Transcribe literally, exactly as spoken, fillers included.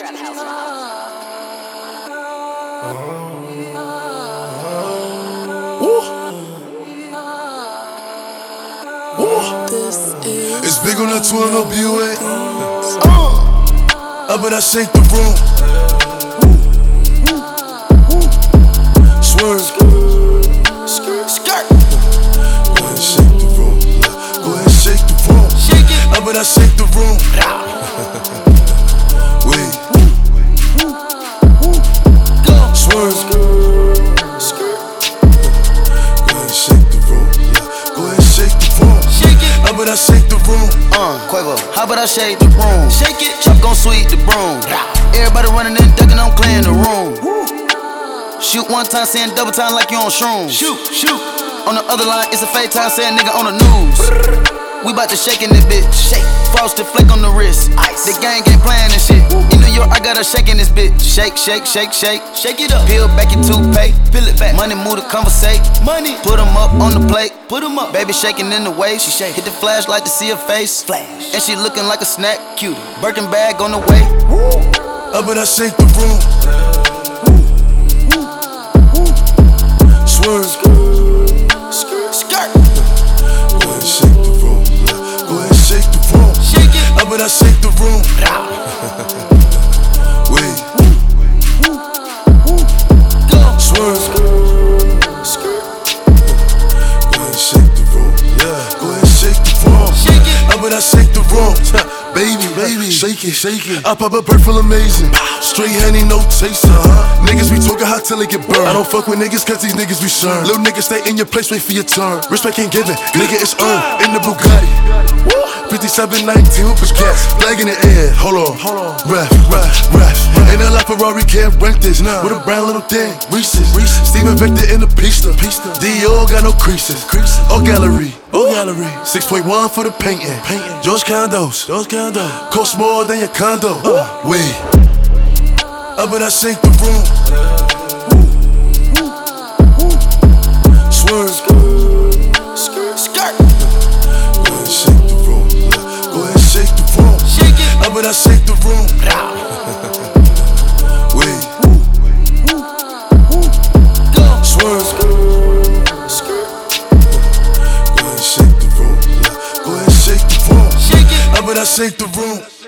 Trap House Vibes. It's big on that twin up U A. Uh, I bet I shake the room. Swerve. Skirt. Go ahead and shake the room. Go ahead and shake the room. I bet I shake the room. Wait. Swerve. Go ahead and shake the room. Go ahead and shake the room. How about I shake the room? Uh, Quavo, how about I shake the room? Shake it, Chuck gon' sweep the broom. Everybody running and ducking, I'm clearing the room. Shoot one time, saying double time like you on shrooms. Shoot, shoot. On the other line, it's a fake time, saying nigga on the news. We bout to shake in this bitch. Shake. Frosted flake on the wrist. Ice. The gang ain't playing this shit. In New York, I got her shaking this bitch. Shake, shake, shake, shake. Shake it up. Peel back your toothpaste. Peel it back. Money move to conversate. Money. Put 'em up on the plate. Put 'em up. Baby shaking in the way. She shake. Hit the flashlight to see her face. Flash. And she looking like a snack. Cute. Birkin bag on the way. I bet I shake the room. Swerve. Skirt. Go ahead and shake the room. Go ahead and shake the room. Shake it. I bet I shake the room. Wait. Swerve. Go ahead and shake the room. Yeah. Go ahead and shake the room. Shake it. I bet I shake the room. Baby, baby, shake it, shake it. I pop a bird full amazing. Straight honey, no chaser. Uh-huh. Niggas be talking hot till they get burned. I don't fuck with niggas cause these niggas be shurned. Little niggas stay in your place, wait for your turn. Respect ain't given, nigga it's earned. In the Bugatti fifty-seven nineteen with push gas. Flag in the air, hold on, hold on. Ref, ref, ref. Ain't a lot Ferrari, can't rent this. Nah. With a brown little thing, Reese's. Reese's. Steven Victor in the pista. pista. Dior got no creases. creases. Or gallery. Oh, gallery. six point one for the painting. painting. George Condos. George Condos. Cost more than your condo. Uh. Wait. I bet I shake the room. Swerve. Skirt. Go ahead and shake the room. Go ahead and shake the room. Shake it. I bet I shake the room. Wait. Swerve. Go ahead and shake the room. Go ahead and shake the room. I bet I shake the room.